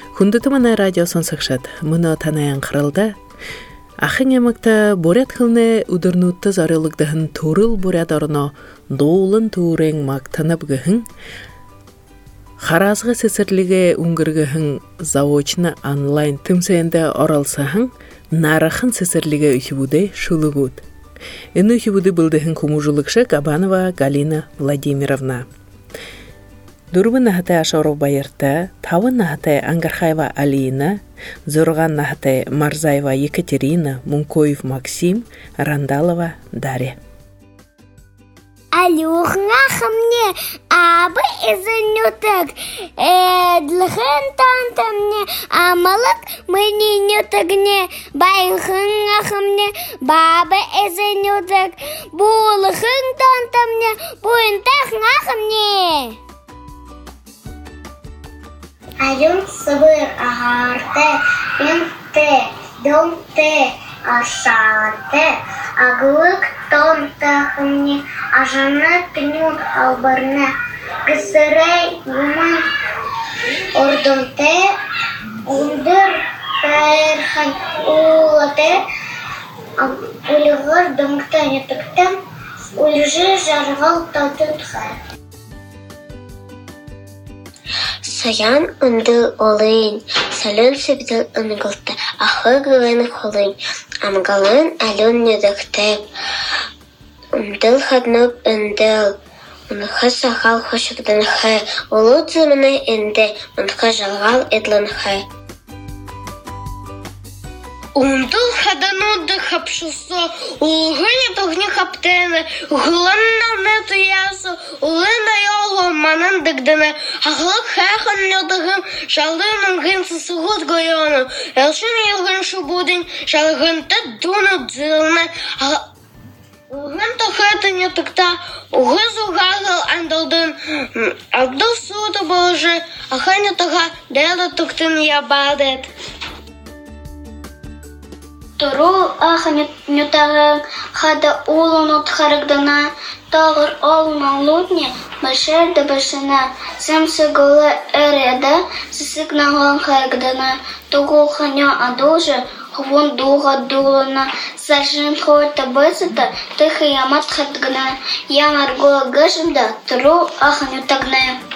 Хүндэтмана радио сонсогчид мөнө танаян кырылда ахын ямакта бурят хылны өдөрнүтті зарылыгдахын төрül бурят орно доулын туурен мактанып гыхын харазғы сесірліге үңгіргіхін заочны онлайн тымсайында оралсахын нарахын сесірліге үхібуде шулығуд. Ені үхібуде білдіхін кумужулықшы Кабанова Галина Владимировна. Дурбы нахатай Ашоров Байырта, тавы нахатай Ангархаева Алина, Зурган нахатай Марзаева Екатерина, Мункоев Максим, Рандалова Дарья. Алюхнаха мне, абы изынюток, длхын танта мне, амалык мне нютогне, байхынаха мне, бабы изынюток, булхын танта мне, буинтахнаха мне. Алюн сыбыр агарты, пенте, домте, ашаты, агылык тонтахы мне, ажаны тынют албарны, кысырай гуман ордонте, ундыр тайырхан улаты, улығыр дымктан етіктен, улжы жарғал талтытхай. Саян үнділ олын, салын сөбділ үнгілті, ахы гылын қолын, амгалын әлін недіктеп, үнділ хаднып үнділ, ұнықы сағал қошықдың хы, ұлы зүміні үнді, ұнықы жалғал едлін хы. Үнділ хадануды хапшысы, ұлғыны тұғны хаптені, ғылынна нету ясы, ұлына йолу манын дігдіні, ағылық хайхан нетығын, жалын ұңғынсы сұғыт гойону, елшін елгін шубудын, жалғынты дуну дзылны, ұлғын тұхаты нетікта, ұғыз ұғағыл андылдын, абдыл суды болжы, аханы тұға дәлі тұқтын ябадет. Турул ахы нютағын хада улын ұтқарыгдана, тағыр олын лутне, башырды башына, сәмсі гылы әреді, сісік нағылын қайгдана, тұғыл ханя адылжы, хвон дуға дулына, сашын хорта бысыта, тихы ямат хатгына, ямар гылы гышында, турул ахы нютағына.